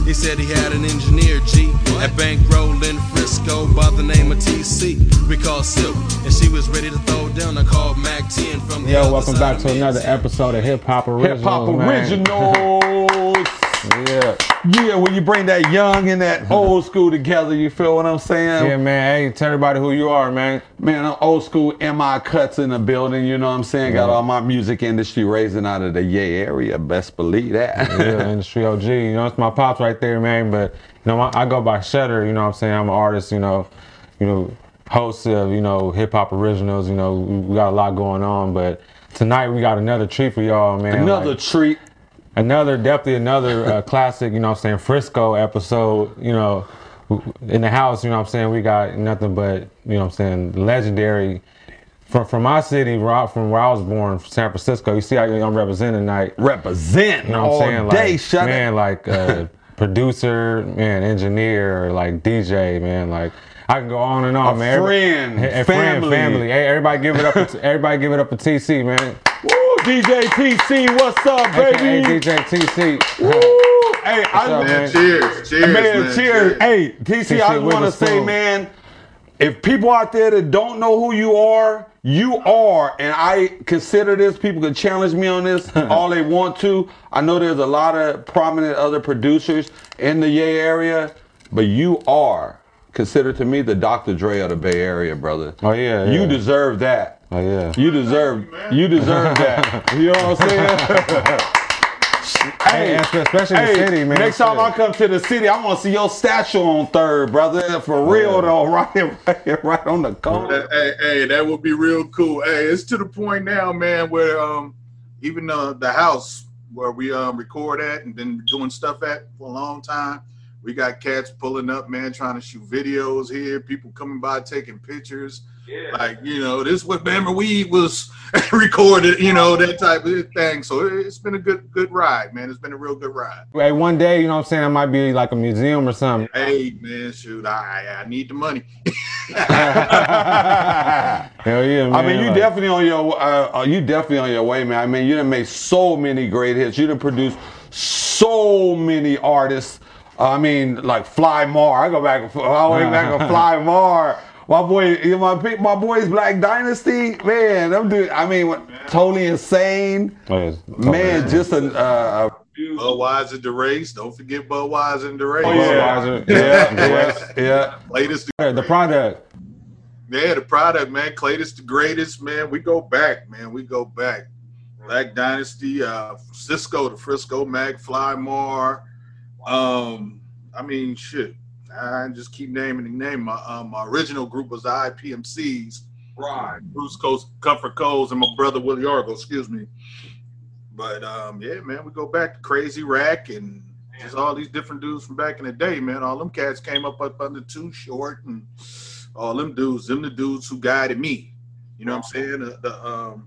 He said he had an engineer, G, at Bankroll in Frisco by the name of TC. We called Silk, and she was ready to throw down. I called Mac 10 from the Yo, welcome back to another episode of Hip Hop Originals. Hip Hop Originals. Yeah, when you bring that young and that old school together, you feel what I'm saying? Yeah, man. Hey, tell everybody who you are, man. Man, I'm old school MI Cuts in the building, you know what I'm saying? Got all my music industry raising out of the Yay area, best believe that. Yeah, industry OG. You know, it's my pops right there, man. But, you know, I go by Shutter, you know what I'm saying? I'm an artist, you know, host of, Hip Hop Originals. You know, we got a lot going on. But tonight we got another treat for y'all, man. Another treat. Definitely another classic, you know what I'm saying, Frisco episode, in the house, you know what I'm saying, we got nothing but, you know what I'm saying, legendary, from my city, from where I was born, San Francisco. You see how I'm representing tonight. Representing, you know what I'm saying? Day, like, shut man, it. like producer, man, engineer, like DJ, man, like I can go on and on, man. Family. Hey, everybody give it up for TC, man. Woo, DJ TC, what's up, baby? Hey, DJ TC. Woo! Hey, Cheers, man, cheers. Hey, TC, I want to say, man, if people out there that don't know who you are, and I consider this, people can challenge me on this all they want to. I know there's a lot of prominent other producers in the Yay area, but you are considered to me the Dr. Dre of the Bay Area, brother. Oh, yeah. You deserve that. Oh, yeah. You deserve that. You know what I'm saying? Hey, especially the city, man. Next time I come to the city, I want to see your statue on 3rd, brother. For real, though, right on the corner. Hey, that would be real cool. Hey, it's to the point now, man, where even the house where we record at and been doing stuff at for a long time, we got cats pulling up, man, trying to shoot videos here. People coming by taking pictures. Yeah. Like, this is what Bammer Weed was recorded, that type of thing. So it's been a good ride, man. It's been a real good ride. Hey, one day, you know what I'm saying, it might be like a museum or something. Hey, man, shoot, I need the money. Hell yeah, man. I mean, you definitely on your way, man. I mean, you done made so many great hits. You done produced so many artists. I mean, like Fly Mar. I go back all the way back to Fly Mar. My boys Black Dynasty, man, them dude, I mean, totally insane. Man, just a Budweiser the Race. Don't forget Budweiser and the Race. Oh, yeah. Yeah. Latest the product. Yeah, the product, man. Clayton's the greatest, man. We go back, man. We go back. Black Dynasty, Cisco to Frisco, Mag, Fly Mar. I mean, shit. I just keep naming the name. My original group was the IPMCs. Right. Bruce Coast, Comfort Coles, and my brother Willie Argo, excuse me. But, yeah, man, we go back to Crazy Rack and just all these different dudes from back in the day, man. All them cats came up under Too Short and all them dudes, the dudes who guided me. You know what I'm saying?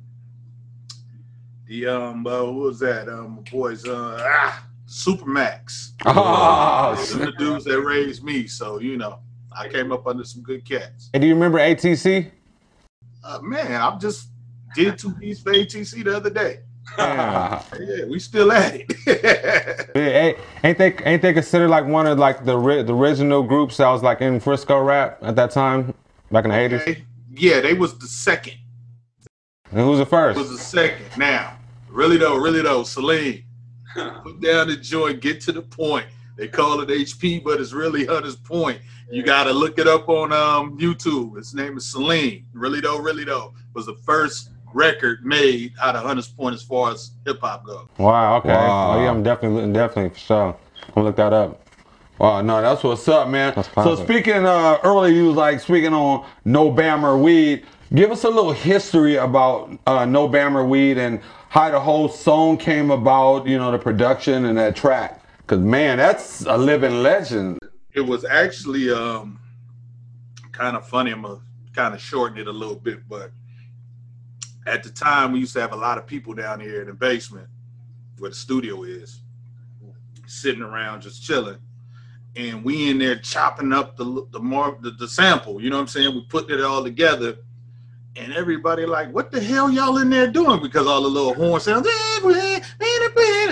Who was that? Boys, Supermax. The dudes that raised me, so I came up under some good cats. And do you remember ATC? Man, I just did 2 beats for ATC the other day. Yeah, we still at it. Yeah, ain't they considered like one of like the original groups that was like in Frisco rap at that time, back in the 80s? Yeah, they was the second. And who's the first? It was the second. Now, really though, Celine. Put down the joint, get to the point. They call it HP, but it's really Hunter's Point. You got to look it up on YouTube. His name is Celine. Really though, was the first record made out of Hunter's Point as far as hip hop goes. Wow. Okay. Wow. Oh yeah, I'm definitely for sure. I'm gonna look that up. Wow, no, that's what's up, man. So speaking earlier, you was like speaking on No Bammer Weed. Give us a little history about No Bammer Weed and how the whole song came about, the production and that track. Because, man, that's a living legend. It was actually kind of funny. I'm going to kind of shorten it a little bit. But at the time, we used to have a lot of people down here in the basement where the studio is, sitting around just chilling. And we in there chopping up the sample. You know what I'm saying? We put it all together. And everybody like, what the hell y'all in there doing? Because all the little horn sounds,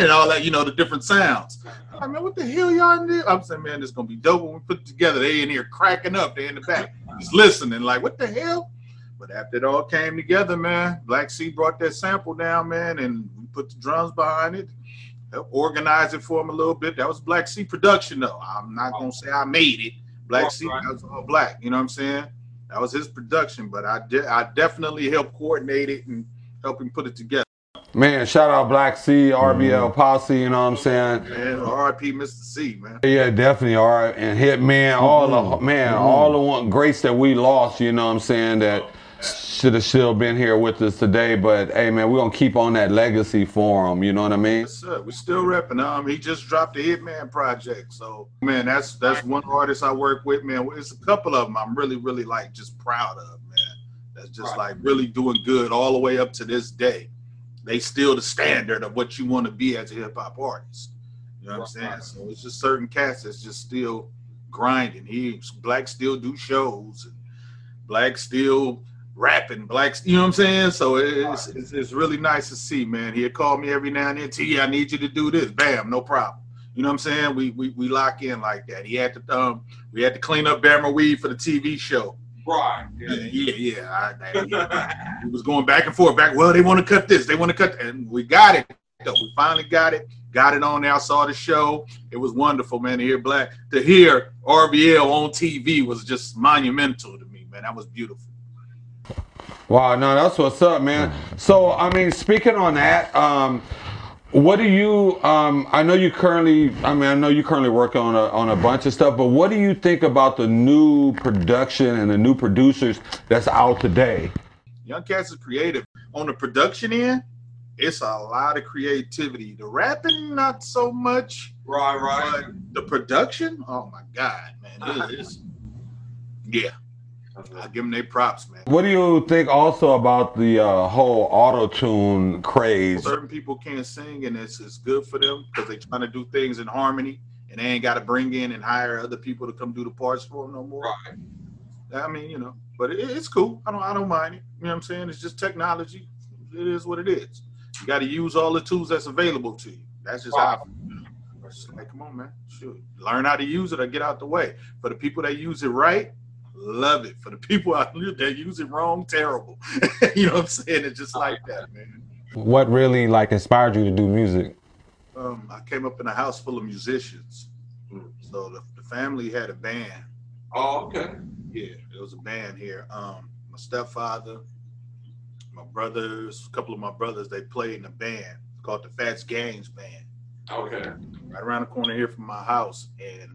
and all that, the different sounds. I mean, what the hell y'all do? I'm saying, man, this is gonna be dope when we put it together. They in here cracking up, they in the back, just listening, like, what the hell? But after it all came together, man, Black C brought that sample down, man, and we put the drums behind it, helped organize it for him a little bit. That was Black C production, though. I'm not gonna say I made it. Black C, that was all Black. You know what I'm saying? That was his production, but I definitely helped coordinate it and help him put it together. Man, shout out Black C, RBL Posse, you know what I'm saying? Man, R.I.P. Mr. C, man. Yeah, definitely, R. And Hitman, all the one greats that we lost, you know what I'm saying, that should have still been here with us today. But hey, man, we're gonna keep on that legacy for him, you know what I mean? Yes, sir. We're still repping. He just dropped the Hitman project. So, man, that's one artist I work with, man. It's a couple of them I'm really, really like just proud of, man. That's just like really doing good all the way up to this day. They still the standard of what you want to be as a hip hop artist. You know what I'm saying? So it's just certain cats that's just still grinding. Black still do shows, and Black still rapping. Black, you know what I'm saying? So it's really nice to see, man. He'll call me every now and then. T, I need you to do this. Bam, no problem. You know what I'm saying? We lock in like that. We had to clean up Bama Weed for the TV show. Right. Yeah. He was going back and forth. Well, they want to cut this. They want to cut that. And we got it. We finally got it. Got it on there. I saw the show. It was wonderful, man, to hear RBL on TV was just monumental to me, man. That was beautiful. Wow, no, that's what's up, man. So, I mean, speaking on that, what do you? I know you currently working on a bunch of stuff, but what do you think about the new production and the new producers that's out today? Young Cats is creative. On the production end, it's a lot of creativity. The rapping, not so much. Right. But the production, oh my God, man, yeah. I give them their props, man. What do you think also about the whole auto-tune craze? Certain people can't sing, and it's good for them because they're trying to do things in harmony, and they ain't got to bring in and hire other people to come do the parts for them no more. Right. I mean, but it's cool. I don't mind it. You know what I'm saying? It's just technology. It is what it is. You got to use all the tools that's available to you. That's just how. It's like, come on, man. Shoot. Learn how to use it or get out the way. For the people that use it right, love it. For the people out there that use it wrong, terrible. You know what I'm saying? It's just like that, man. What really inspired you to do music? I came up in a house full of musicians. So the family had a band. Oh, okay. Yeah, there was a band here. My stepfather, my brothers, a couple of my brothers, they played in a band called the Fats Gaines Band. Okay. Right around the corner here from my house. And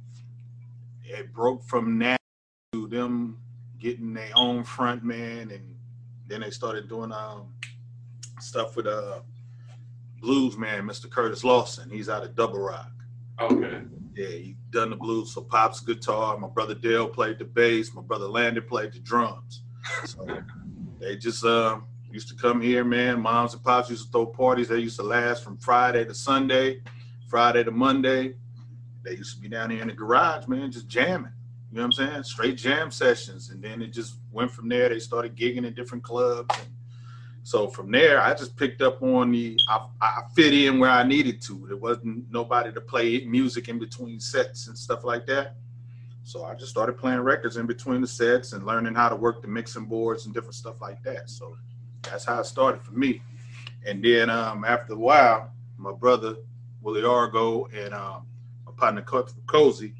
it broke from that to them getting their own front man, and then they started doing stuff with blues man, Mr. Curtis Lawson. He's out of Double Rock. Okay. Yeah, he done the blues. So Pop's guitar, my brother Dale played the bass, my brother Landon played the drums. So they just used to come here, man. Moms and Pops used to throw parties. They used to last from Friday to Sunday, Friday to Monday. They used to be down here in the garage, man, just jamming. You know what I'm saying? Straight jam sessions. And then it just went from there. They started gigging in different clubs. And so from there, I just picked up on I fit in where I needed to. There wasn't nobody to play music in between sets and stuff like that. So I just started playing records in between the sets and learning how to work the mixing boards and different stuff like that. So that's how it started for me. And then after a while, my brother, Willie Argo, and my partner, Comfort Cozy,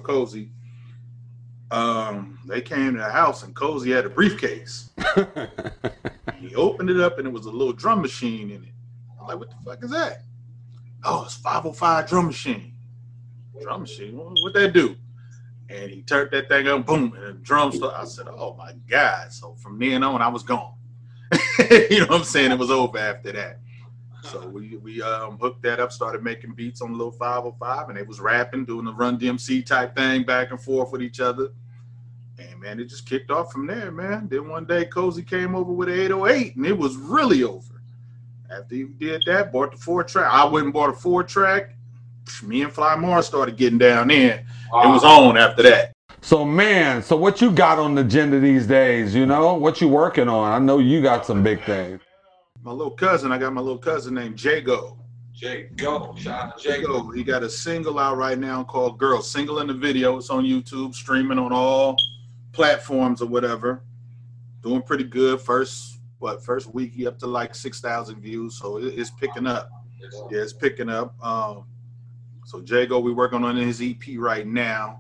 they came to the house, and Cozy had a briefcase. He opened it up, and it was a little drum machine in it. I'm like, what the fuck is that? Oh, it's 505 drum machine. Drum machine? What'd that do? And he turned that thing up, boom, and the drums started. I said, oh my God. So from then on, I was gone. You know what I'm saying? It was over after that. So we hooked that up, started making beats on the little 505, and they was rapping, doing the Run DMC type thing back and forth with each other. And man, it just kicked off from there, man. Then one day Cozy came over with an 808, and it was really over. After he did that, bought the 4-track. I went and bought a 4-track. Me and Fly Mars started getting down in. It was on after that. So man, so what you got on the agenda these days, What you working on? I know you got some big things. I got my little cousin named Jago. Jago. Shout out to Jago. He got a single out right now called Girl. Single in the video. It's on YouTube, streaming on all platforms or whatever. Doing pretty good. First week he up to like 6,000 views, so it's picking up. Yeah, it's picking up. So Jago, we working on his EP right now.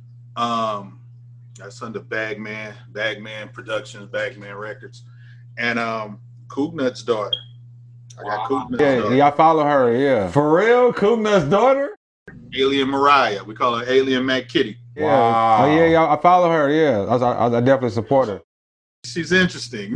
That's under Bagman Productions, Bagman Records, and Cougnut's daughter. I got Cougnut's daughter. Yeah, I follow her. Yeah, For real, Cougnut's daughter. Alien Mariah. We call her Alien Mac Kitty. yeah. Wow. Oh yeah, I follow her. Yeah, I definitely support her. She's interesting.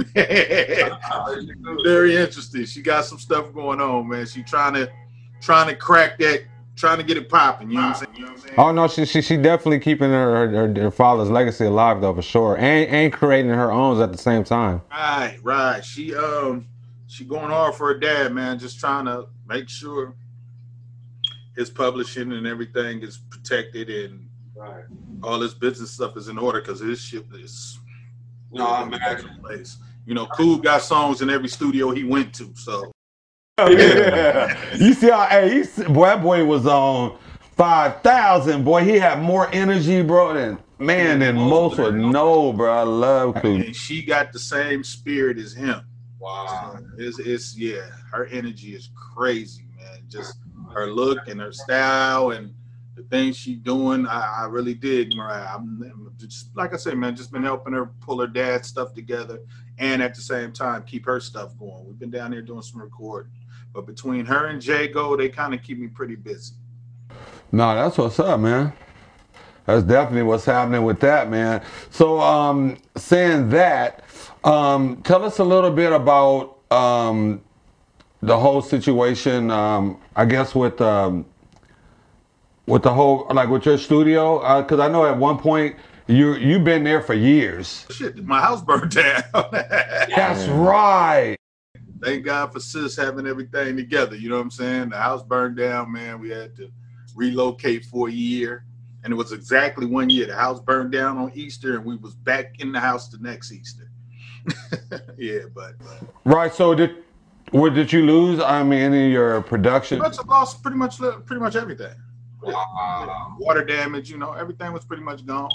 Very interesting. She got some stuff going on, man. She trying to crack that, trying to get it popping. You know what I'm saying? Oh no, she definitely keeping her father's legacy alive though, for sure, and creating her own at the same time. Right. She going hard for her dad, man. Just trying to make sure his publishing and everything is protected and all his business stuff is in order, because his shit is. No, I imagine. Place. You know, Cool got songs in every studio he went to, so. Yeah. You see how, that boy was on 5,000, boy. He had more energy, bro, than most would know, bro. I love Cool. And she got the same spirit as him. Wow. It's her energy is crazy, man. Just her look and her style and the things she doing, I really dig Mariah. I'm just, like I said, man, just been helping her pull her dad's stuff together and at the same time keep her stuff going. We've been down here doing some recording. But between her and Jago, they kind of keep me pretty busy. No, that's what's up, man. That's definitely what's happening with that, man. So, saying that, tell us a little bit about the whole situation, I guess, with the whole, like with your studio, because I know at one point you've been there for years. Shit, my house burned down. That's right. Thank God for Sis having everything together. You know what I'm saying? The house burned down, man. We had to relocate for a year, and it was exactly 1 year. The house burned down on Easter, and we was back in the house the next Easter. Yeah, but right. So did you lose? I mean, any of your production? I lost pretty much everything. Water damage, you know, everything was pretty much gone.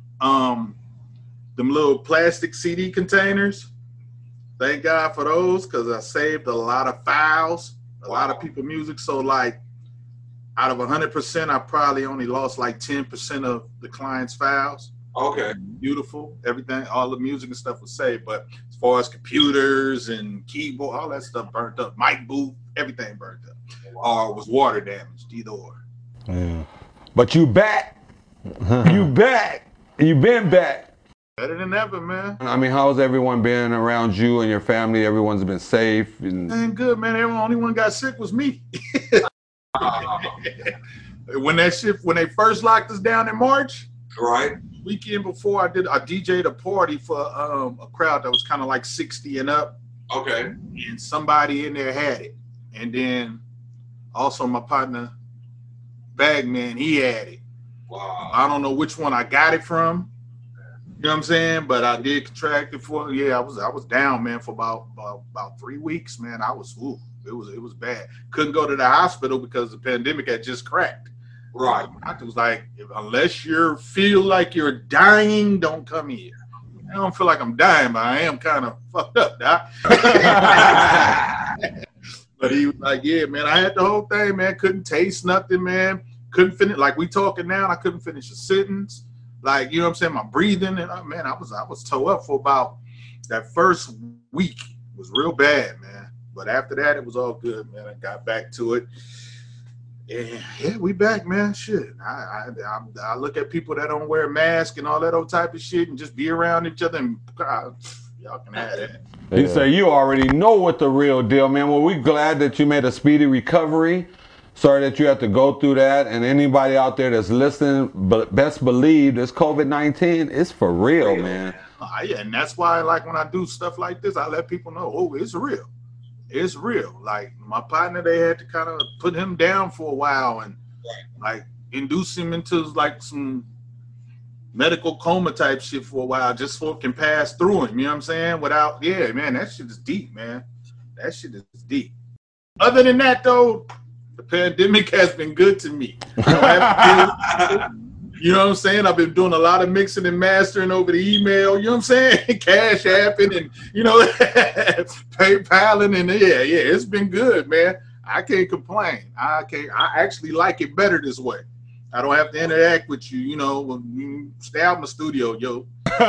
Them little plastic CD containers, thank God for those, because I saved a lot of files, a lot of people's music. So like out of 100%, I probably only lost like 10% of the client's files. Okay. Beautiful. Everything, all the music and stuff was saved. But as far as computers and keyboard, all that stuff burnt up. Mic booth, everything burnt up. Or was water damaged, either or. Yeah. But you back. You back. You been back. Better than ever, man. I mean, how's everyone been around you and your family? Everyone's been safe. And good, man. Only one got sick was me. When they first locked us down in March, right? Weekend before, I DJ'd a party for a crowd that was kind of like 60 and up. Okay. And somebody in there had it. And then also my partner, Bagman, he had it. Wow. I don't know which one I got it from. You know what I'm saying? But I did contract it for. Yeah, I was down, man, for about 3 weeks, man. It was bad. Couldn't go to the hospital because the pandemic had just cracked. Right. The doctor was like, unless you feel like you're dying, don't come here. I don't feel like I'm dying, but I am kind of fucked up, doc. But he was like, yeah, man, I had the whole thing, man. Couldn't taste nothing, man. Couldn't finish, like we talking now, I couldn't finish a sentence. Like, you know what I'm saying? My breathing, and man, I was toe up for about that first week. It was real bad, man. But after that, it was all good, man. I got back to it. And yeah, we back, man. Shit. I look at people that don't wear masks and all that old type of shit and just be around each other and y'all can have that. You say you already know what the real deal, man. Well, we're glad that you made a speedy recovery. Sorry that you had to go through that. And anybody out there that's listening, but best believe this COVID-19 is for real, man. Yeah, and that's why, like, when I do stuff like this, I let people know, oh, it's real. It's real. Like, my partner, they had to kind of put him down for a while and, like, induce him into, like, some medical coma type shit for a while just so it can pass through him. You know what I'm saying? Without, yeah, man, that shit is deep, man. That shit is deep. Other than that, though, pandemic has been good to me. You know what I'm saying? I've been doing a lot of mixing and mastering over the email. You know what I'm saying? Cash apping and, PayPaling and yeah, it's been good, man. I can't complain. I actually like it better this way. I don't have to interact with you, when you stay out in the studio, yo.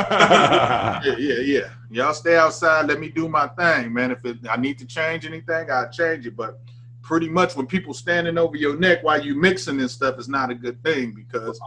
Yeah. Y'all stay outside. Let me do my thing, man. If I need to change anything, I'll change it. But pretty much when people standing over your neck while you mixing this stuff is not a good thing, because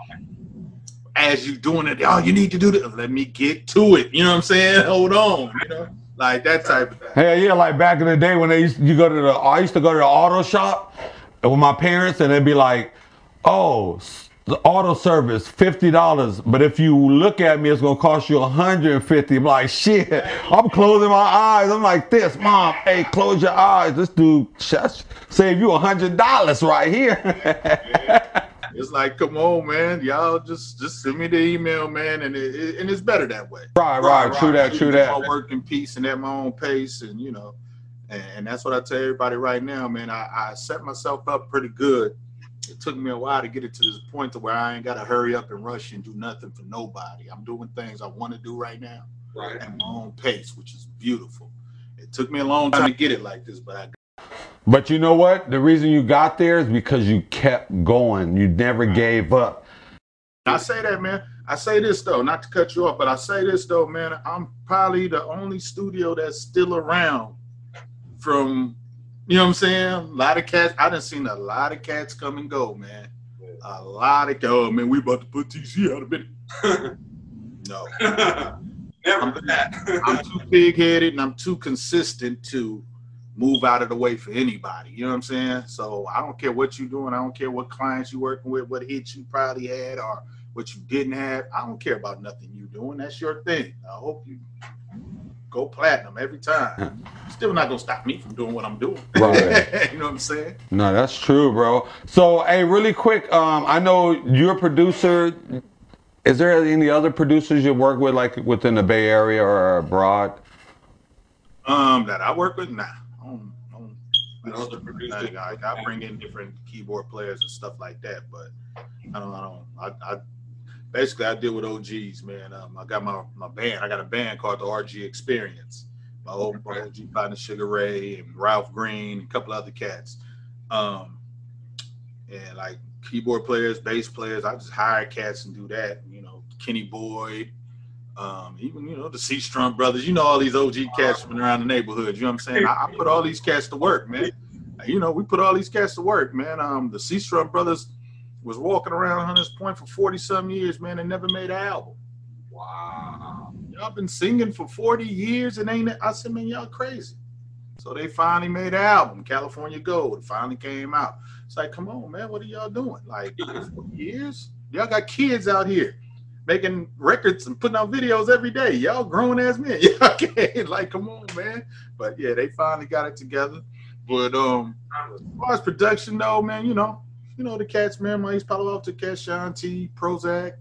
as you doing it, you need to do this. Let me get to it. You know what I'm saying? Hold on. Like that type of thing. Hell yeah, like back in the day when I used to go to the auto shop with my parents, and they'd be like, oh, the auto service, $50. But if you look at me, it's gonna cost you $150. I'm like, shit. I'm closing my eyes. I'm like this, Mom. Hey, close your eyes. This dude save you $100 right here. Yeah. It's like, come on, man. Y'all just send me the email, man, and it's better that way. Right. True that. I work in peace and at my own pace, and and that's what I tell everybody right now, man. I set myself up pretty good. It took me a while to get it to this point to where I ain't got to hurry up and rush and do nothing for nobody. I'm doing things I want to do right now at my own pace, which is beautiful. It took me a long time to get it like this, but But you know what? The reason you got there is because you kept going. You never gave up. I say that, man. I say this, though, not to cut you off, but I say this, though, man. I'm probably the only studio that's still around from... You know what I'm saying? A lot of cats. I done seen a lot of cats come and go, man. A lot of man, we about to put TC out of it. No. Never that. I'm too big-headed and I'm too consistent to move out of the way for anybody. You know what I'm saying? So I don't care what you're doing. I don't care what clients you're working with, what hits you probably had or what you didn't have. I don't care about nothing you're doing. That's your thing. I hope you go platinum every time. Still not gonna stop me from doing what I'm doing. Right. You know what I'm saying? No, that's true, bro. So, hey, really quick, I know you're a producer. Is there any other producers you work with, like within the Bay Area or abroad? That I work with? Nah. Producer. I bring in different keyboard players and stuff like that, but I basically I deal with OGs, man. I got my band. I got a band called the RG Experience. My old OG partner Sugar Ray and Ralph Green, a couple other cats. And like keyboard players, bass players, I just hire cats and do that. Kenny Boyd, even the C-Strum brothers. All these OG cats from around the neighborhood. You know what I'm saying? I put all these cats to work, man. We put all these cats to work, man. The C-Strum brothers was walking around Hunters Point for 40-some years, man, and never made an album. Wow. Y'all been singing for 40 years and I said, man, y'all crazy. So they finally made an album, California Gold. It finally came out. It's like, come on, man, what are y'all doing? Like, 40 years? Y'all got kids out here making records and putting out videos every day. Y'all grown ass men. Y'all can't, like, come on, man. But yeah, they finally got it together. But as far as production though, man, the cats, man, my East Palo Alto cats, Sean T, Prozac.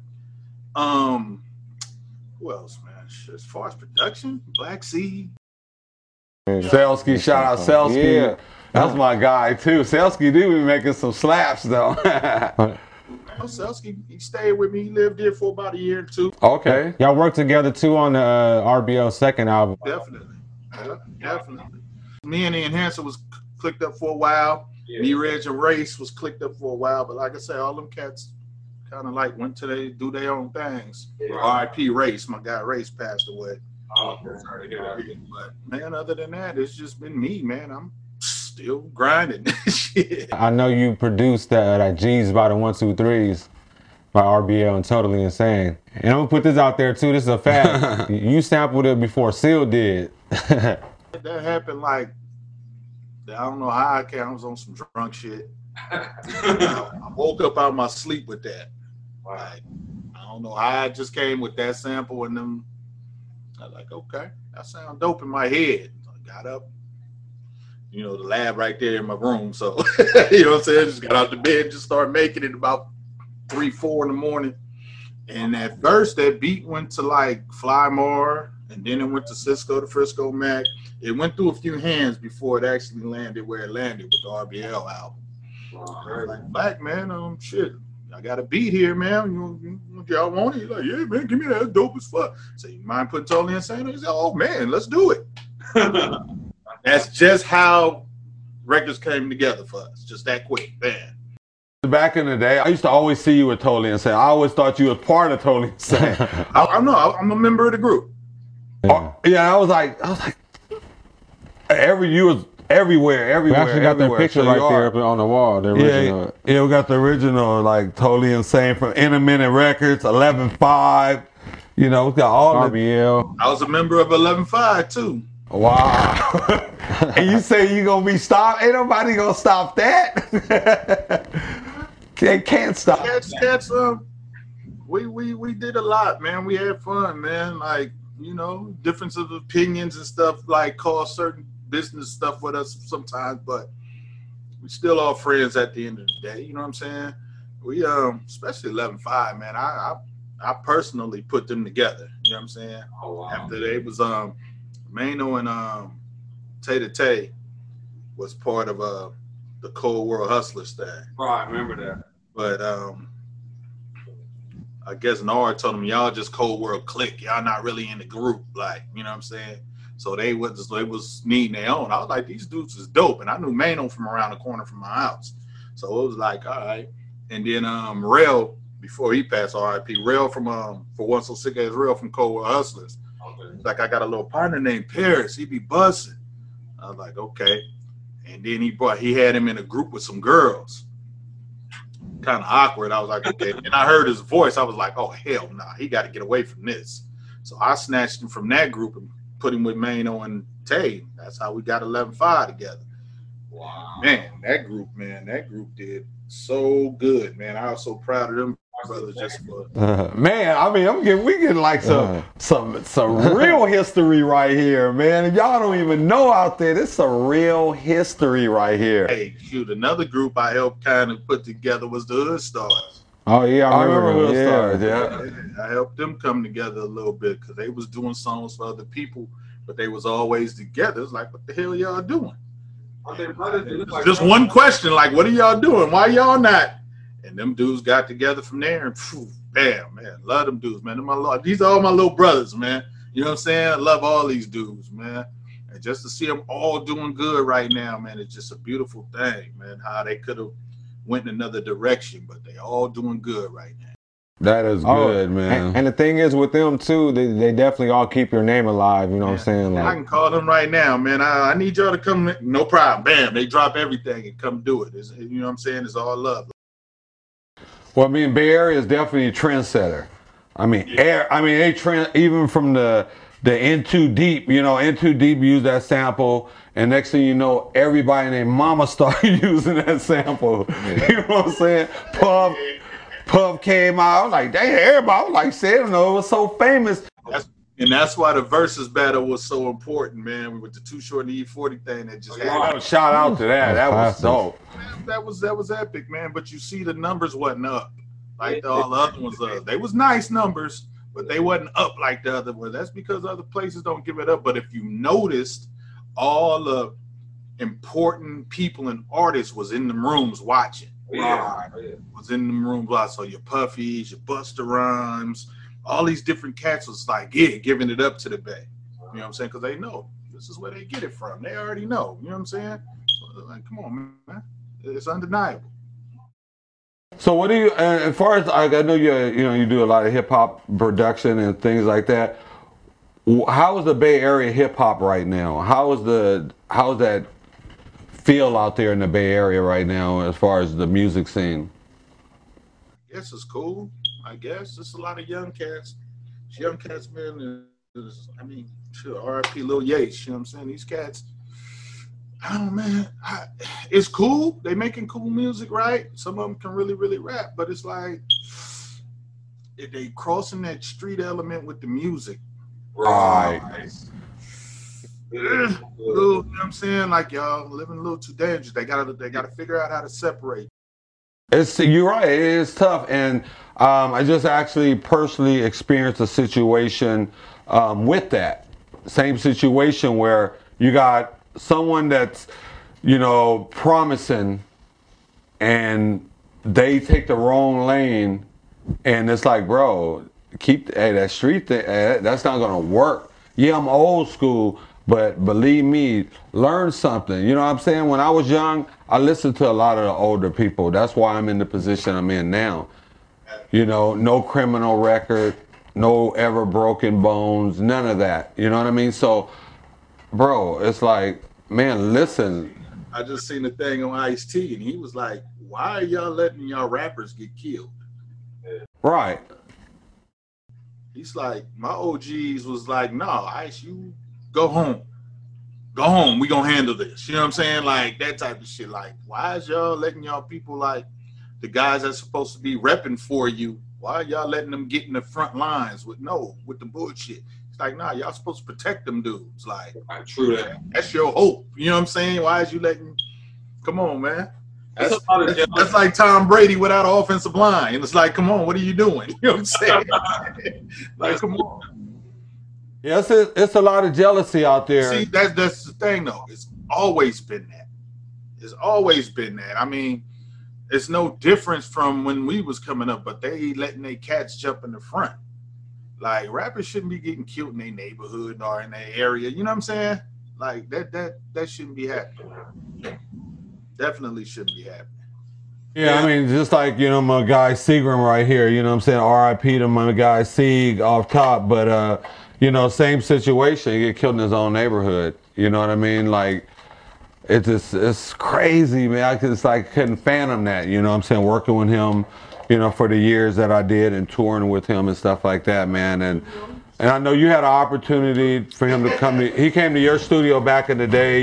Who else, man? As far as production, Black Seed. Selsky, shout out Selsky. Yeah. That's my guy too. Selsky do be making some slaps though. Selsky, he stayed with me. He lived here for about a year or two. Okay. Y'all worked together too on the RBO second album. Definitely. Yeah, definitely. Me and the Enhancer was clicked up for a while. Yeah. Me, Reg, and Race was clicked up for a while. But like I said, all them cats kind of like went to do their own things. Yeah. R.I.P. Race. My guy Race passed away. Oh, okay. Sorry to hear that. But man, other than that, it's just been me, man. I'm still grinding. Shit. I know you produced that G's by the 1, 2, 3s by RBL and Totally Insane. And I'm gonna put this out there too. This is a fact. You sampled it before Seal did. That happened like, I don't know how I was on some drunk shit. I woke up out of my sleep with that. Like, I don't know how I just came with that sample and them. I was like, okay, that sounds dope in my head. So I got up, the lab right there in my room. So, you know what I'm saying? Just got out the bed and just started making it about 3, 4 in the morning. And at first, that beat went to like Fly More, and then it went to Cisco to Frisco Mac. It went through a few hands before it actually landed where it landed with the RBL album. I was like, Black, man, shit, I got a beat here, man. Y'all want it? He's like, yeah, man, give me that. That's dope as fuck. So you mind putting Totally Insane on? He said, oh, man, let's do it. That's just how records came together for us. Just that quick, man. Back in the day, I used to always see you with Totally Insane. I always thought you was part of Totally Insane. I know. I'm a member of the group. Yeah, I was like, you was everywhere. We actually got that picture So right you are. there on the wall. The original. Yeah, we got the original, like Totally Insane from In a Minute Records, 11-5. You know, we got all the. RBL. I was a member of 11-5 too. Wow. And you say you gonna be stopped? Ain't nobody gonna stop that. They can't stop. Cats, we did a lot, man. We had fun, man. Like, you know, difference of opinions and stuff, like cause certain business stuff with us sometimes, but we still all friends at the end of the day. You know what I'm saying? We especially 11-5, man. I personally put them together. You know what I'm saying? Oh, wow. After they was Mano and Tay Tay was part of the Cold World Hustlers thing. Oh, I remember that. But I guess Nard told them, y'all just Cold World clique. Y'all not really in the group, like, you know what I'm saying? So they was needing their own. I was like, these dudes is dope. And I knew Mano from around the corner from my house. So it was like, all right. And then Rel, before he passed, R.I.P., Rel from For One So Sick As Rel from Cold World Hustlers. Okay. Like, I got a little partner named Paris. He be bussing. I was like, okay. And then he had him in a group with some girls. Kind of awkward. I was like, okay. And I heard his voice. I was like, oh, hell nah. He got to get away from this. So I snatched him from that group and put him with Mano and Tay. That's how we got 11-5 together. Wow. Man, that group did so good, man. I was so proud of them brothers just for Man, I mean, we getting like some real history right here, man. And y'all don't even know out there. This is a real history right here. Hey, shoot, another group I helped kind of put together was the Hood Stars. Oh yeah, I remember Hood them. Stars, Yeah. I helped them come together a little bit because they was doing songs for other people, but they was always together. It's like, what the hell y'all doing? Just one question, like, what are y'all doing? Why y'all not? And them dudes got together from there, and phew, bam, man, love them dudes, man. These are all my little brothers, man. You know what I'm saying? I love all these dudes, man. And just to see them all doing good right now, man, it's just a beautiful thing, man. How they could have went in another direction, but they all doing good right now. That is good, man. And the thing is with them too, they definitely all keep your name alive. You know what I'm saying? I Like, can call them right now, man. I need y'all to come. No problem. Bam, they drop everything and come do it. You know what I'm saying? It's all love. Well, I mean, Bay Area is definitely a trendsetter. I mean, they trend even from the In Too Deep. You know, In Too Deep used that sample, and next thing you know, everybody named Mama started using that sample. You know what I'm saying? Puff came out. I was like, dang, everybody was like, said, it was so famous. That's why the versus battle was so important, man. With the Too Short and the E40 thing that just happened. Shout out to that. That was dope. That was epic, man. But you see, the numbers wasn't up like all the other ones. They was nice numbers, but they wasn't up like the other ones. That's because other places don't give it up. But if you noticed, all the important people and artists was in the rooms watching. Yeah. Was in the rooms watching. So your Puffies, your Busta Rhymes, all these different cats was like, yeah, giving it up to the Bay. You know what I'm saying? Because they know this is where they get it from. They already know. You know what I'm saying? So, like, come on, man. It's undeniable. So what do you, as far as I know, you do a lot of hip hop production and things like that. How is the Bay Area hip hop right now? How's that feel out there in the Bay Area right now as far as the music scene? I guess it's cool. I guess it's a lot of young cats. Young cats, man. I mean, sure, R.I.P. Lil Yates. You know what I'm saying? These cats. I don't know, man. It's cool. They making cool music, right? Some of them can really, really rap, but it's like if they crossing that street element with the music. Right. You know what I'm saying? Like, y'all living a little too dangerous. They gotta figure out how to separate. You're right. It is tough, and I just actually personally experienced a situation with that same situation where you got someone that's, promising, and they take the wrong lane, and it's like, bro, keep that street thing. That's not gonna work. Yeah, I'm old school, but believe me, learn something. You know what I'm saying? When I was young, I listened to a lot of the older people. That's why I'm in the position I'm in now. You know, no criminal record, no ever broken bones, none of that. You know what I mean? So, bro, it's like, man, listen. I just seen the thing on Ice-T, and he was like, "Why are y'all letting y'all rappers get killed?" Right. He's like, my OGs was like, "No, Ice, you go home. Go home. We gonna handle this." You know what I'm saying? Like that type of shit. Like, why is y'all letting y'all people, like the guys that's supposed to be repping for you, why are y'all letting them get in the front lines with the bullshit? It's like, nah, y'all supposed to protect them dudes. Like, True that. that's your hope. You know what I'm saying? Why is you letting? Come on, man. That's like Tom Brady without an offensive line. It's like, come on, what are you doing? You know what I'm saying? Like, come on. Yes, it's a lot of jealousy out there. See, that's the thing, though. It's always been that. It's always been that. I mean, it's no difference from when we was coming up, but they letting their cats jump in the front. Like, rappers shouldn't be getting killed in their neighborhood or in their area. You know what I'm saying? Like, that shouldn't be happening. Definitely shouldn't be happening. Yeah, I mean, just like, you know, my guy Seagram right here, you know what I'm saying? R.I.P. to my guy Sieg off top, but, you know, same situation. He get killed in his own neighborhood. You know what I mean? Like, it's crazy, man. I just like couldn't fathom that, you know what I'm saying? Working with him, you know, for the years that I did and touring with him and stuff like that, man. And I know you had an opportunity for him to come to, he came to your studio back in the day.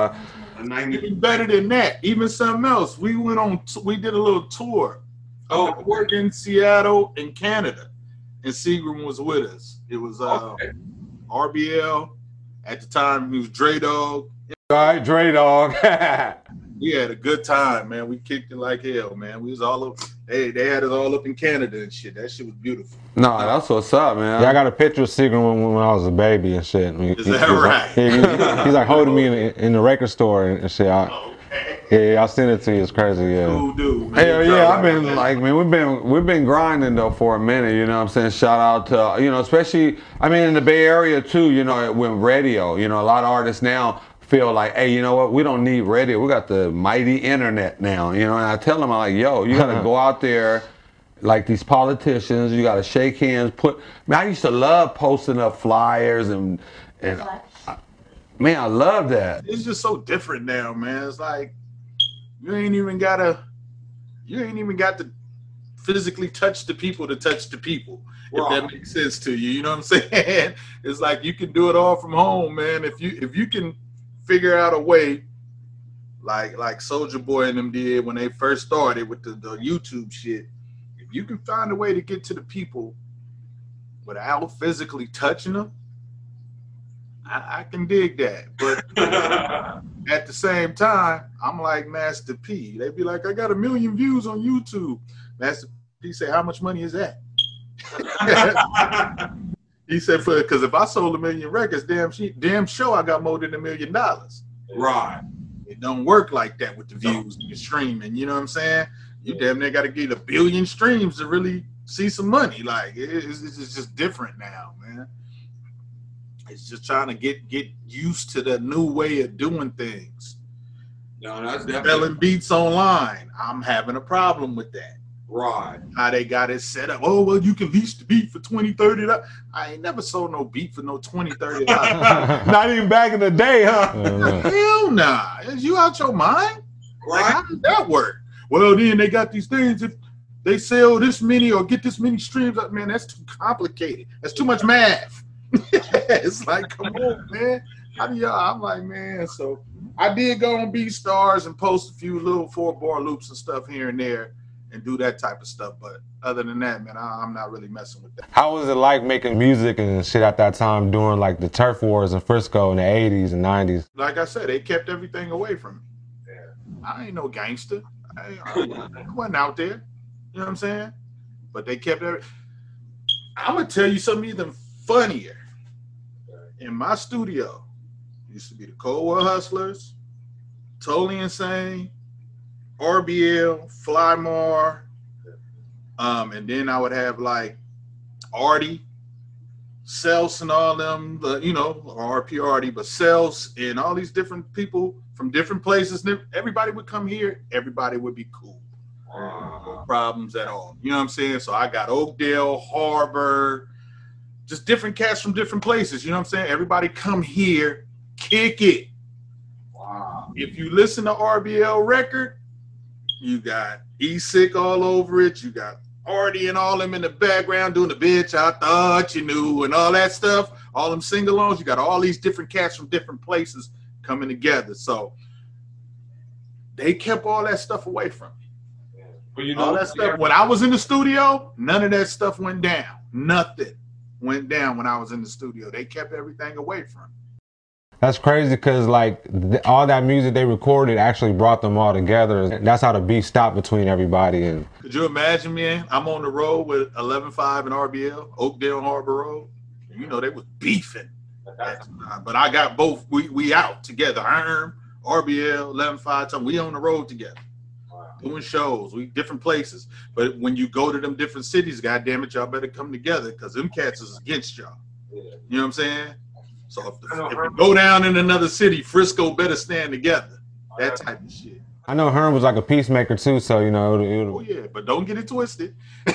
Even better than that, even something else. We did a little tour. In Seattle and Canada, and Seagram was with us. It was RBL at the time. He was Dre Dog. All right, Dre Dog. We had a good time, man. We kicked it like hell, man. We was all up. They had us all up in Canada and shit. That shit was beautiful. No, that's what's up, man. Yeah, I got a picture of Seagram when I was a baby and shit. Is that right? He's like holding me in the record store and shit. Yeah, I'll send it to you. It's crazy, yeah. Cool dude, man. Hell yeah, I've been like, man, we've been grinding though for a minute, you know what I'm saying? Shout out to, you know, especially, I mean, in the Bay Area too, you know, with radio, you know, a lot of artists now feel like, hey, you know what, we don't need radio. We got the mighty internet now, you know, and I tell them, I'm like, yo, you got to go out there like these politicians, you got to shake hands, man, I used to love posting up flyers and man, I love that. It's just so different now, man. It's like, you ain't even got to physically touch the people to touch the people, if that makes sense to you. You know what I'm saying? It's like you can do it all from home, man. If you can figure out a way, like Soulja Boy and them did when they first started with the YouTube shit. If you can find a way to get to the people without physically touching them, I can dig that. But at the same time, I'm like Master P. They be like, I got 1 million views on YouTube. Master P say, how much money is that? He said, because if I sold 1 million records, damn sure I got more than $1 million. Right. It don't work like that with the views and the streaming. You know what I'm saying? You damn near got to get 1 billion streams to really see some money. Like, it's just different now, man. It's just trying to get used to the new way of doing things. No, that's definitely Selling beats online. I'm having a problem with that. right. How they got it set up. Oh, well, you can lease the beat for $20, $30. I ain't never sold no beat for no $20, $30. Not even back in the day, huh? Hell nah. Is you out your mind? Like, how does that work? Well, then they got these things. If they sell this many or get this many streams, man, that's too complicated. That's too much math. It's like, come on, man. I'm like, man. So I did go on BeatStars and post a few little 4-bar loops and stuff here and there and do that type of stuff. But other than that, man, I'm not really messing with that. How was it like making music and shit at that time during like the turf wars in Frisco in the 80s and 90s? Like I said, they kept everything away from me. I ain't no gangster. I wasn't out there. You know what I'm saying? But they kept everything. I'm going to tell you something even funnier. In my studio, used to be the Cold War Hustlers, Totally Insane, RBL, Flymar, and then I would have like Artie, Cells and all them, you know, RP Artie, but Cells and all these different people from different places. Everybody would come here. Everybody would be cool. No problems at all. You know what I'm saying? So I got Oakdale, Harbor, just different cats from different places. You know what I'm saying? Everybody come here, kick it. Wow. If you listen to RBL record, you got E-Sick all over it. You got Artie and all them in the background doing the bitch I thought you knew and all that stuff. All them sing-alongs. You got all these different cats from different places coming together. So they kept all that stuff away from me. Well, you know, all that stuff. When I was in the studio, none of that stuff went down. Nothing went down when I was in the studio. They kept everything away from me. That's crazy because like all that music they recorded actually brought them all together. That's how the beef stopped between everybody. And could you imagine, man? I'm on the road with 11.5 and RBL, Oakdale and Harbor Road. You know they was beefing at that time. But I got both. We out together. Herm, RBL, 11.5. We on the road together, doing shows. We different places. But when you go to them different cities, goddamn it, y'all better come together because them cats is against y'all. You know what I'm saying? So if we go down in another city, Frisco better stand together. That type of shit. I know Herm was like a peacemaker too, so you know. Oh yeah, but don't get it twisted.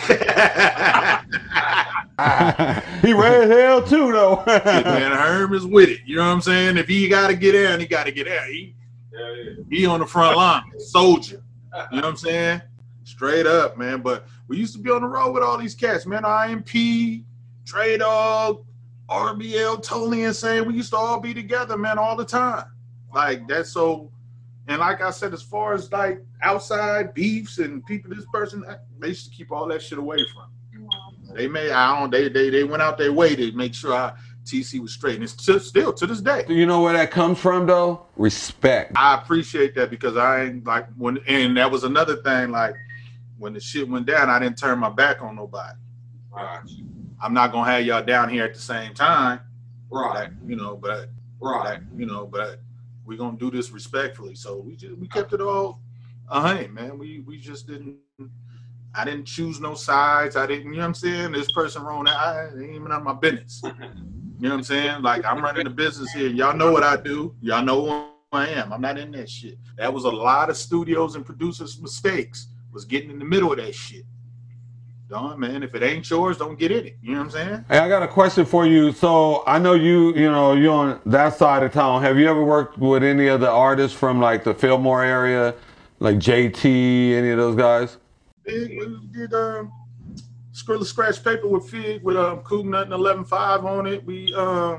He red hell too, though. Man, Herm is with it. You know what I'm saying? If he got to get in, he got to get out. He on the front line, soldier. You know what I'm saying? Straight up, man. But we used to be on the road with all these cats, man. IMP, Trey Dog, RBL, Tony, and saying we used to all be together, man, all the time. Like that's so. And like I said, as far as like outside beefs and people, this person, they used to keep all that shit away from. They they went out their way to make sure TC was straight, and it's still to this day. You know where that comes from, though? Respect. I appreciate that because I ain't like when, and that was another thing. Like when the shit went down, I didn't turn my back on nobody. Right. I'm not gonna have y'all down here at the same time, right? You know, but right, you know, but we're gonna do this respectfully. So we kept it all 100, man. We just didn't. I didn't choose no sides. I didn't. You know what I'm saying? This person wrong. I ain't even none of my business. You know what I'm saying? Like I'm running the business here. Y'all know what I do. Y'all know who I am. I'm not in that shit. That was a lot of studios and producers' mistakes. Was getting in the middle of that shit. Don, man, if it ain't yours, don't get in it. You know what I'm saying? Hey, I got a question for you. So I know you know, you're on that side of town. Have you ever worked with any of the artists from like the Fillmore area, like JT, any of those guys? We did Skrilla Scratch Paper with Fig with Coog Nut and 11.5 on it. We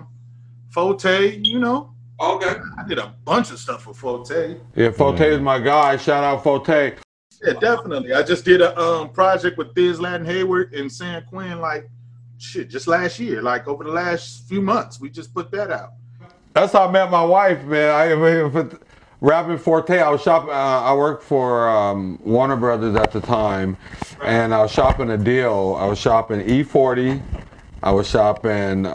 Forte, you know. Okay. I did a bunch of stuff with Forte. Yeah, Forte is my guy. Shout out Forte. Yeah, definitely. I just did a project with Thiz Latin Hayward and San Quinn, like shit, just last year, like over the last few months. We just put that out. That's how I met my wife, man. Rapping Forte. I was shopping. I worked for Warner Brothers at the time, and I was shopping a deal. I was shopping E40. I was shopping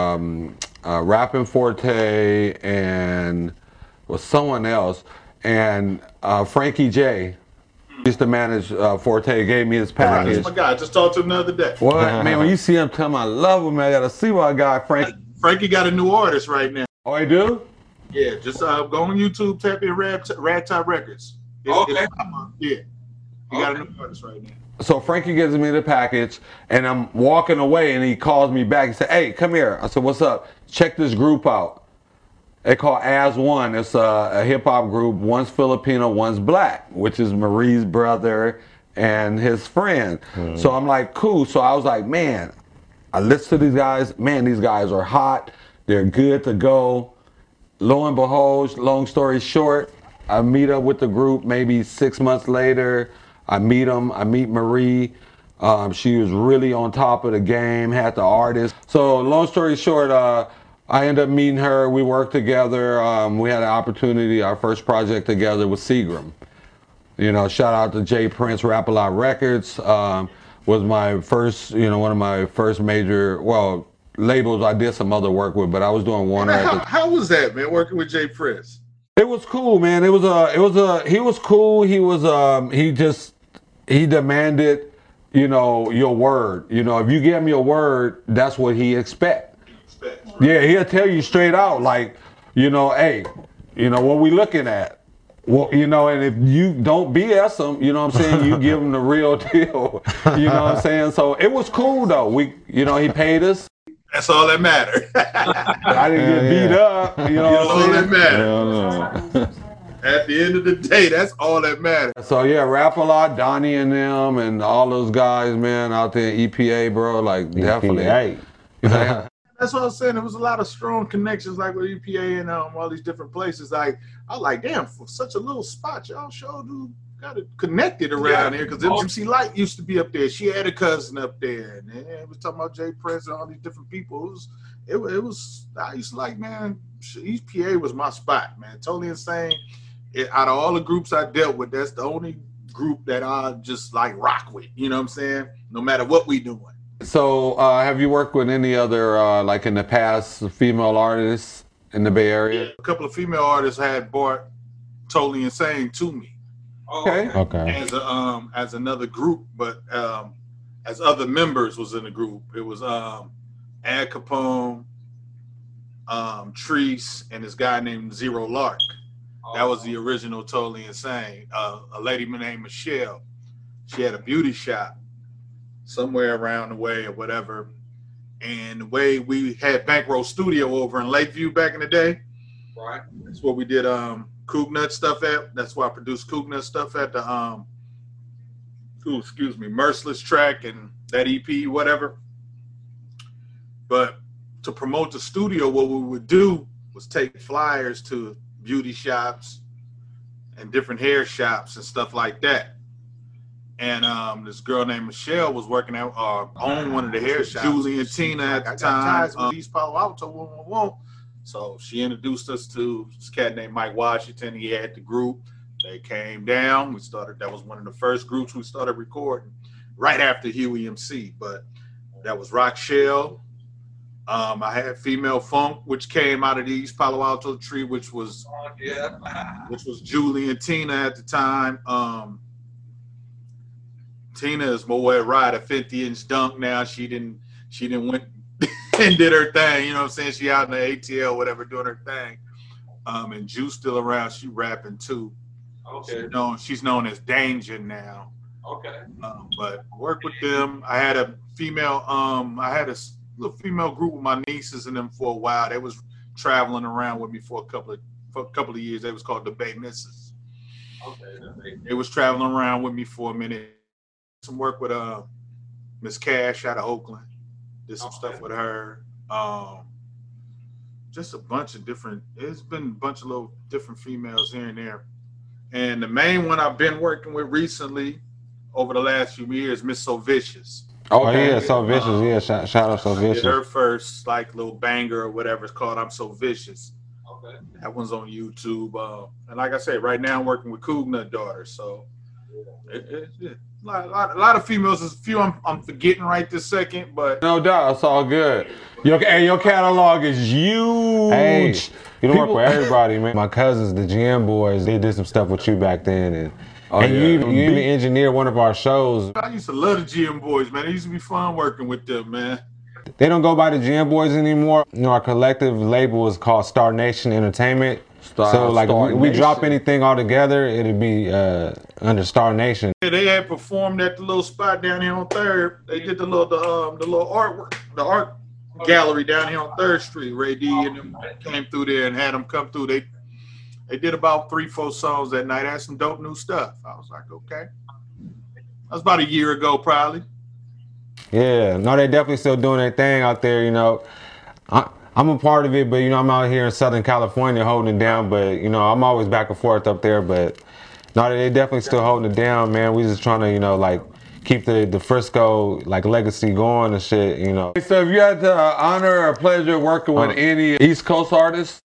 Rapping Forte and was someone else, and Frankie J. Used to manage Forte, gave me his package. That's my guy. I just talked to him the other day. What? Man, when you see him, tell him I love him, man. I gotta see my guy, Frank. Frankie got a new artist right now. Oh, he do? Yeah, just go on YouTube, type in Ragtop Records. Okay. Yeah. He got a new artist right now. So Frankie gives me the package, and I'm walking away, and he calls me back. He said, "Hey, come here." I said, "What's up? Check this group out. They call As One. It's a hip-hop group. One's Filipino, one's black, which is Marie's brother and his friend." So I'm like, cool. So I was like, man, I listen to these guys. Man, these guys are hot. They're good to go. Lo and behold, long story short, I meet up with the group maybe 6 months later. I meet them. I meet Marie. She was really on top of the game, had the artist. So long story short, I ended up meeting her. We worked together. We had an opportunity. Our first project together was Seagram. You know, shout out to Jay Prince, Rap A Lot Records. Was my first, you know, one of my first major, well, labels I did some other work with, but I was doing Warner. How was that, man, working with Jay Prince? It was cool, man. He was cool. He demanded, your word. If you give him your word, that's what he expect. Yeah, he'll tell you straight out, like, hey, what we looking at. Well, and if you don't BS him, you know what I'm saying, you give him the real deal. You know what I'm saying? So it was cool though. He paid us. That's all that mattered. I didn't get beat up. You know what I'm saying? That mattered. At the end of the day, that's all that matters. So yeah, Rap a Lot, Donnie and them, and all those guys, man, out there in EPA, bro. Like definitely. That's what I was saying. There was a lot of strong connections, like with EPA and all these different places. Like I was like, damn, for such a little spot, y'all sure do got it connected around here. Because MC Light used to be up there. She had a cousin up there, and it was talking about Jay Prince and all these different people. It was. I used to like, man, EPA was my spot, man. Totally Insane. Out of all the groups I dealt with, that's the only group that I just like rock with. You know what I'm saying? No matter what we doing. So, have you worked with any other, like in the past, female artists in the Bay Area? Yeah, a couple of female artists had brought Totally Insane to me. Okay. As another group, but as other members was in the group. It was Ad Capone, Treese, and this guy named Zero Lark. That was the original Totally Insane. A lady named Michelle. She had a beauty shop somewhere around the way or whatever. And the way we had Bankroll Studio over in Lakeview back in the day. Right. That's where we did Coug Nut stuff at. That's why I produced Coug Nut stuff at the Merciless track and that EP, whatever. But to promote the studio, what we would do was take flyers to beauty shops and different hair shops and stuff like that. And this girl named Michelle was working out on one of the hair shops. Julie and Tina at the time. East Palo Alto, So she introduced us to this cat named Mike Washington. He had the group. They came down. That was one of the first groups we started recording right after Huey MC. But that was Rock Shell. I had Female Funk, which came out of the East Palo Alto tree, which was Julie and Tina at the time. Tina is my way ride a 50-inch dunk now. She didn't went and did her thing. You know what I'm saying? She out in the ATL, whatever, doing her thing. And Juice still around. She rapping too. Okay. She's known as Danger now. Okay. But work with them. I had a female. I had a little female group with my nieces and them for a while. They was traveling around with me for a couple of years. They was called the Bay Misses. Okay. They was traveling around with me for a minute. Some work with Miss Cash out of Oakland. Did some stuff with her. Just a bunch of different. It's been a bunch of little different females here and there. And the main one I've been working with recently, over the last few years, Miss So Vicious. Okay. Oh yeah, So Vicious. Yeah, shout out So Vicious. Her first like little banger or whatever it's called. I'm So Vicious. Okay. That one's on YouTube. And like I said, right now I'm working with Coug Nut Daughter. So a lot of females. There's a few I'm forgetting right this second, but no doubt, it's all good. Your catalog is huge. Hey, you don't work with everybody, man. My cousins, the GM boys, they did some stuff with you back then, and you even engineered one of our shows. I used to love the GM boys, man. It used to be fun working with them, man. They don't go by the GM boys anymore. Our collective label is called Star Nation Entertainment. We drop anything all together, it'd be under Star Nation. Yeah, they had performed at the little spot down here on 3rd. They did the little artwork, the art gallery down here on 3rd Street. Ray D and them came through there and had them come through. They did about 3-4 songs that night. Had some dope new stuff. I was like, okay. That was about a year ago, probably. Yeah, no, they definitely still doing their thing out there, I'm a part of it, but I'm out here in Southern California holding it down. But I'm always back and forth up there. But no, they definitely still holding it down, man. We just trying to keep the Frisco legacy going and shit. So, if you had the honor or pleasure of working with any East Coast artists?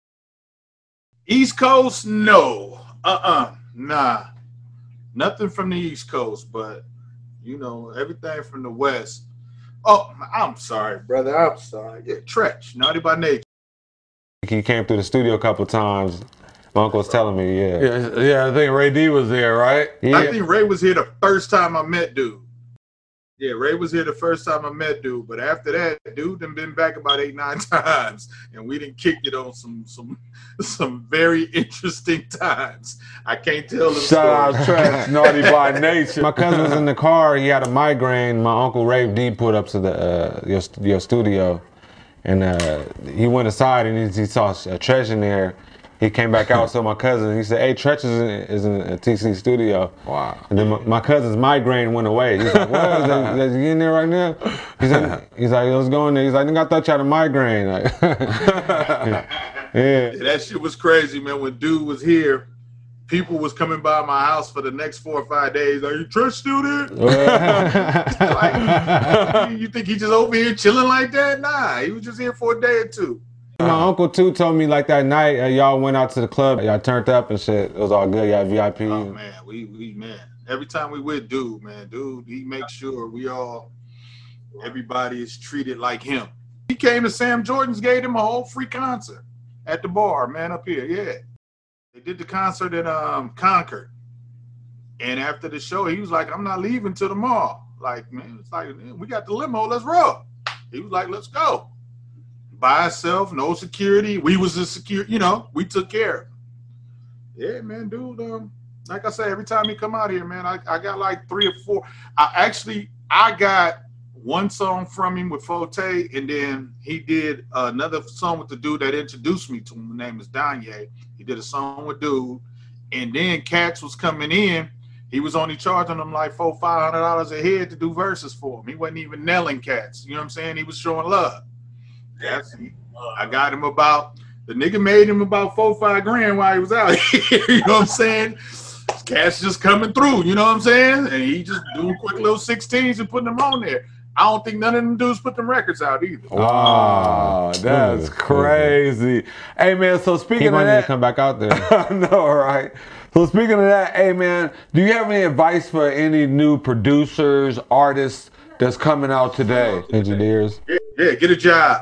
East Coast, no, nah, nothing from the East Coast. But everything from the West. Oh, I'm sorry, brother. I'm sorry. Yeah, Tretch, Naughty by Nature. He came through the studio a couple of times. My uncle was telling me, Yeah, I think Ray D was there, right? Yeah. I think Ray was here the first time I met dude. Yeah, Ray was here the first time I met dude, but after that, dude done been back about 8-9 times, and we done kicked it on some very interesting times. I can't tell the Shout out Trash Naughty by Nature. My cousin was in the car. He had a migraine. My uncle Ray D put up to the your studio, and he went aside and he saw Tresh in there. He came back out. So my cousin, he said, "Hey, Tresh is in a TC studio." Wow. And then my cousin's migraine went away. He's like, "What? Is he in there right now?" He's like, "Let's go in there." He's like, "I thought you had a migraine." Like, yeah. That shit was crazy, man. When dude was here, people was coming by my house for the next 4 or 5 days. Are you Tresh still there? Like, you think he just over here chilling like that? Nah, he was just here for a day or two. My uncle too told me like that night y'all went out to the club, y'all turned up and shit. It was all good. Y'all VIP. Oh man, we man. Every time we with dude, he makes sure everybody is treated like him. He came to Sam Jordan's, gave him a whole free concert at the bar, man, up here. Yeah, they did the concert in Concord, and after the show, he was like, "I'm not leaving till tomorrow." Like, man, it's like, man, we got the limo, let's roll. He was like, "Let's go." By himself, no security. We was the security, we took care of him. Yeah, man, dude. Like I say, every time he come out here, man, I got like 3 or 4. I got one song from him with Forte, and then he did another song with the dude that introduced me to him. His name is Danye. He did a song with dude, and then Cats was coming in. He was only charging them like $400-$500 a head to do verses for him. He wasn't even nailing Cats. You know what I'm saying? He was showing love. I got him the nigga made him about $4 or $5 grand while he was out here. You know what I'm saying? Cash just coming through, you know what I'm saying? And he just doing quick little 16s and putting them on there. I don't think none of them dudes put them records out either. Wow, that's crazy. Hey man, so speaking of might that, need to come back out there. I know, right? So speaking of that, hey man, do you have any advice for any new producers, artists that's coming out today? Engineers. Yeah, get a job.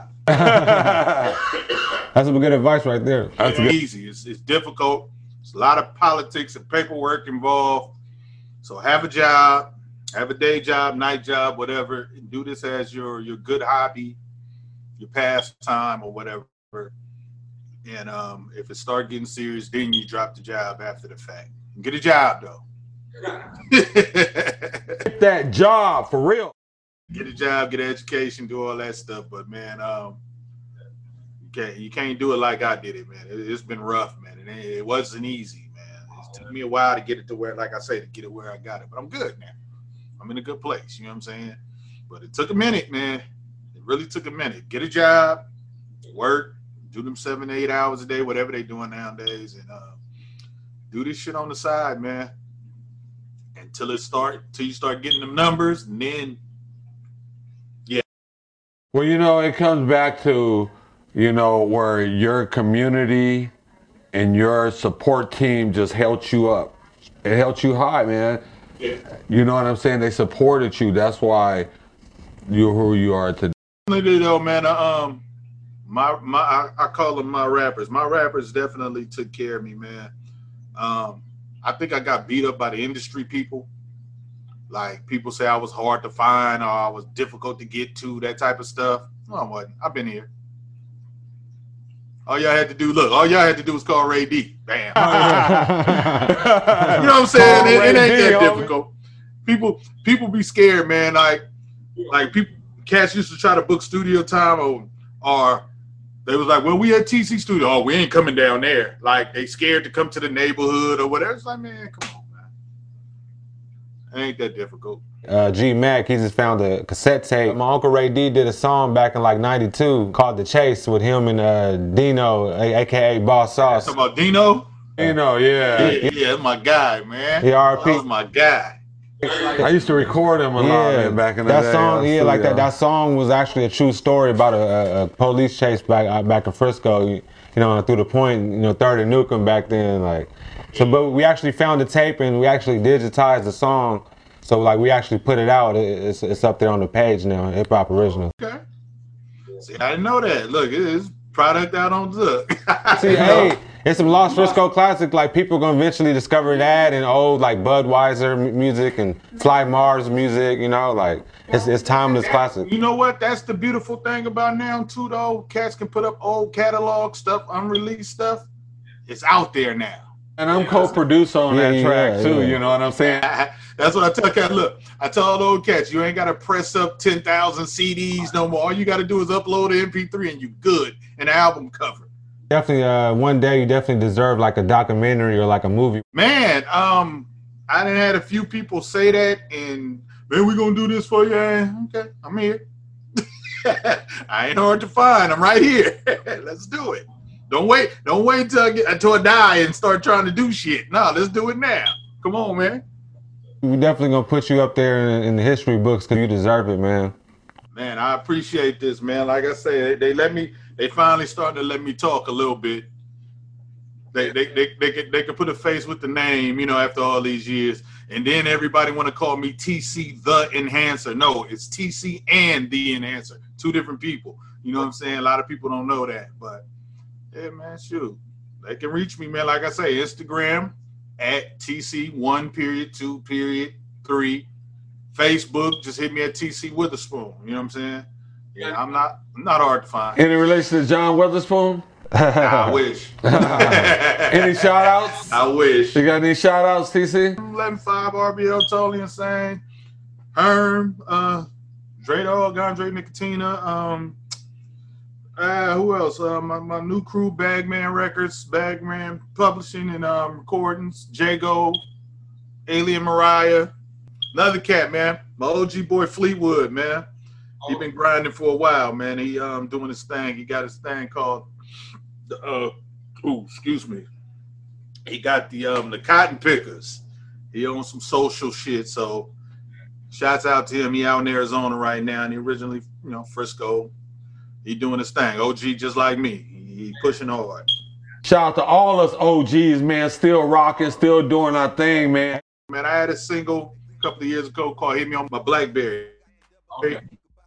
That's some good advice right there. It's easy. It's difficult. There's a lot of politics and paperwork involved. So have a job, have a day job, night job, whatever. And do this as your good hobby, your pastime or whatever. And if it start getting serious, then you drop the job after the fact. Get a job though. Get that job for real. Get a job, get an education, do all that stuff. But man, you can't do it like I did it, man. It's been rough, man. It wasn't easy, man. It took me a while to get it to where, like I say, to get it where I got it. But I'm good now. I'm in a good place. You know what I'm saying? But it took a minute, man. It really took a minute. Get a job, work, do them 7 to 8 hours a day, whatever they doing nowadays, and do this shit on the side, man. Until you start getting them numbers, and then. Well, it comes back to, where your community and your support team just helped you up. It helped you high, man. Yeah. You know what I'm saying? They supported you. That's why you're who you are today. Though, man, I call them my rappers. My rappers definitely took care of me, man. I think I got beat up by the industry people. Like, people say I was hard to find or I was difficult to get to, that type of stuff. No, I wasn't. I've been here. All y'all had to do was call Ray D. Bam. You know what I'm saying? It ain't that difficult. People be scared, man. Like cats used to try to book studio time or they was like, well, we at TC Studio. Oh, we ain't coming down there. Like, they scared to come to the neighborhood or whatever. It's like, man, come on. It ain't that difficult. G Mac, he just found a cassette tape. My Uncle Ray D did a song back in like '92 called The Chase with him and Dino, aka Boss Sauce. Talking about Dino? Dino, yeah. Yeah, my guy, man. R.I.P. That was my guy. I used to record him a lot, man, back in the day. That song, like that. That song was actually a true story about a police chase back in Frisco. Through the point, 3rd and Newcomb back then, like. So, but we actually found the tape and we actually digitized the song. So, like, we actually put it out. It's up there on the page now, Hip Hop Original. Okay. See, I didn't know that. Look, it's product out on Zook. See, hey, It's some lost Frisco classic. Like people gonna eventually discover that and old like Budweiser music and Fly Mars music. You know, like it's timeless classic. You know what? That's the beautiful thing about now too, though. Cats can put up old catalog stuff, unreleased stuff. It's out there now. And I'm co-producer on that track too. You know what I'm saying? That's what I tell cats. Look, I tell all the old cats, you ain't got to press up 10,000 CDs no more. All you got to do is upload an MP3 and you good. An album cover. Definitely, one day you definitely deserve like a documentary or like a movie. Man, I done had a few people say that, and man, we gonna do this for you. Okay, I'm here. I ain't hard to find. I'm right here. Let's do it. Don't wait until I die and start trying to do shit. No, let's do it now. Come on, man. We definitely gonna put you up there in the history books because you deserve it, man. Man, I appreciate this, man. Like I say, they finally starting to let me talk a little bit. They can put a face with the name, you know, after all these years. And then everybody want to call me TC the Enhancer. No, it's TC and the Enhancer. Two different people. You know what I'm saying? A lot of people don't know that, but yeah, man, shoot. They can reach me, man. Like I say, Instagram at TC1.2.3. Facebook, just hit me at TC Witherspoon. You know what I'm saying? Yeah, I'm not hard to find. Any relation to John Witherspoon? I wish. Any shout outs? I wish. You got any shout outs, TC? 11.5 RBL, Totally Insane. Herm, Dre Dog, Andre Nicotina, who else? My new crew, Bagman Records, Bagman Publishing and Recordings, Jago, Alien Mariah, another cat, man. My OG boy Fleetwood, man. He been grinding for a while, man. He doing his thing. He got his thing called excuse me. He got the Cotton Pickers. He owns some social shit, so shouts out to him. He out in Arizona right now, and he originally, you know, Frisco. He doing his thing. OG just like me. He pushing hard. Shout out to all us OGs, man. Still rocking, still doing our thing, man. Man, I had a single a couple of years ago called Hit Me on My Blackberry. Okay.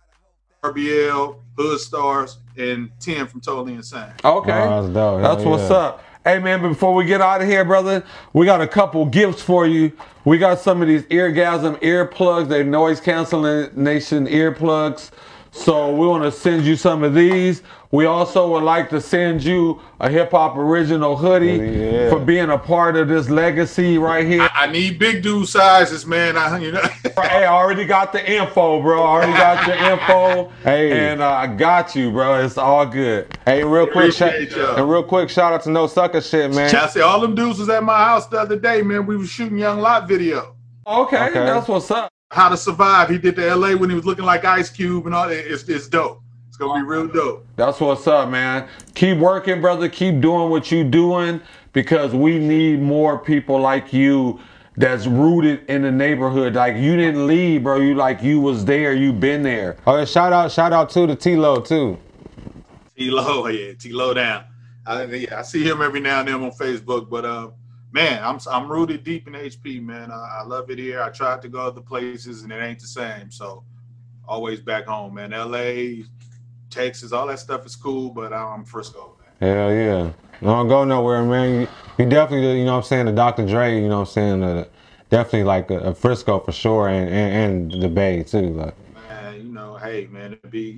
RBL, Hood Stars, and 10 from Totally Insane. Okay. Oh, that's dope. That's what's up. Hey, man, before we get out of here, brother, we got a couple gifts for you. We got some of these Eargasm earplugs. They're noise cancellation earplugs. So we want to send you some of these. We also would like to send you a Hip Hop Original hoodie for being a part of this legacy right here. I need big dude sizes, man. Hey, I already got the info, bro. I already got your info. Hey, and I got you, bro. It's all good. Hey, real quick shout out to No Sucker Shit, man. I say all them dudes was at my house the other day, man. We was shooting Young Lot video. Okay, that's what's up. How to Survive. He did the LA when he was looking like Ice Cube and all that. It's dope. It's gonna be real dope. That's what's up, man. Keep working, brother. Keep doing what you doing because we need more people like you that's rooted in the neighborhood. Like you didn't leave, bro. You was there. You been there. Oh, yeah, shout out to T-Lo too. T-Lo, yeah, T-Lo down. I see him every now and then on Facebook, but man, I'm rooted deep in HP, man. I love it here. I tried to go other places and it ain't the same. So always back home, man. LA, Texas, all that stuff is cool, but I'm Frisco, man. Hell yeah. Don't go nowhere, man. You definitely, you know what I'm saying, the Dr. Dre, you know what I'm saying, definitely like a Frisco for sure and the Bay too. Like. Man, you know, hey, man,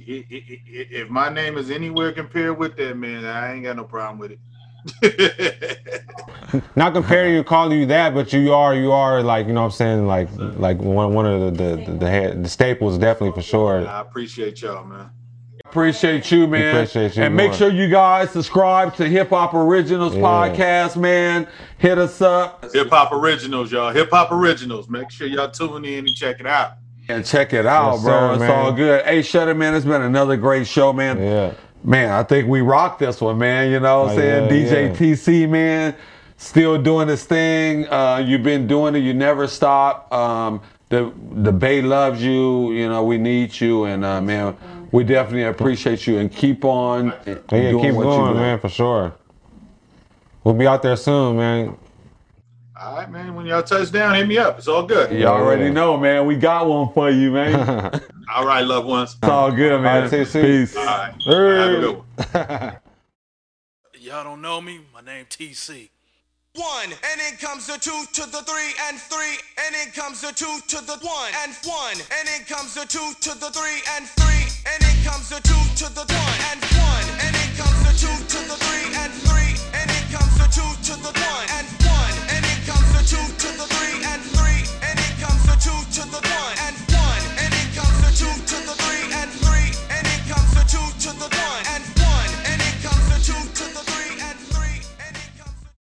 if my name is anywhere compared with that, man, I ain't got no problem with it. Not comparing you, calling you that, but you are like, you know what I'm saying, like one of the staples definitely for sure. I appreciate y'all, man. Appreciate you, man. Appreciate you and more. Make sure you guys subscribe to Hip Hop Originals podcast, man. Hit us up. Hip Hop Originals, y'all. Hip Hop Originals. Make sure y'all tune in and check it out. And check it out, Yes, bro. sir, It's man. all good. Hey, Shutter, man, it's been another great show, man. Yeah. Man, I think we rocked this one, man. You know what I'm saying? DJ TC, man, still doing his thing. You've been doing it. You never stop. The Bay loves you. You know, we need you. And, man, we definitely appreciate you. And keep on Keep doing what going, you do. man, for sure. We'll be out there soon, man. All right, man. When y'all touch down, hit me up. It's all good. You already know, man. We got one for you, man. All right, loved ones. It's all good, man. All right, Peace. All right. Have a good one. y'all don't know me, my name TC. 1, and then comes the 2 to the 3 and 3, and then comes the 2 to the 1 and 1, and then comes the 2 to the 3 and 3.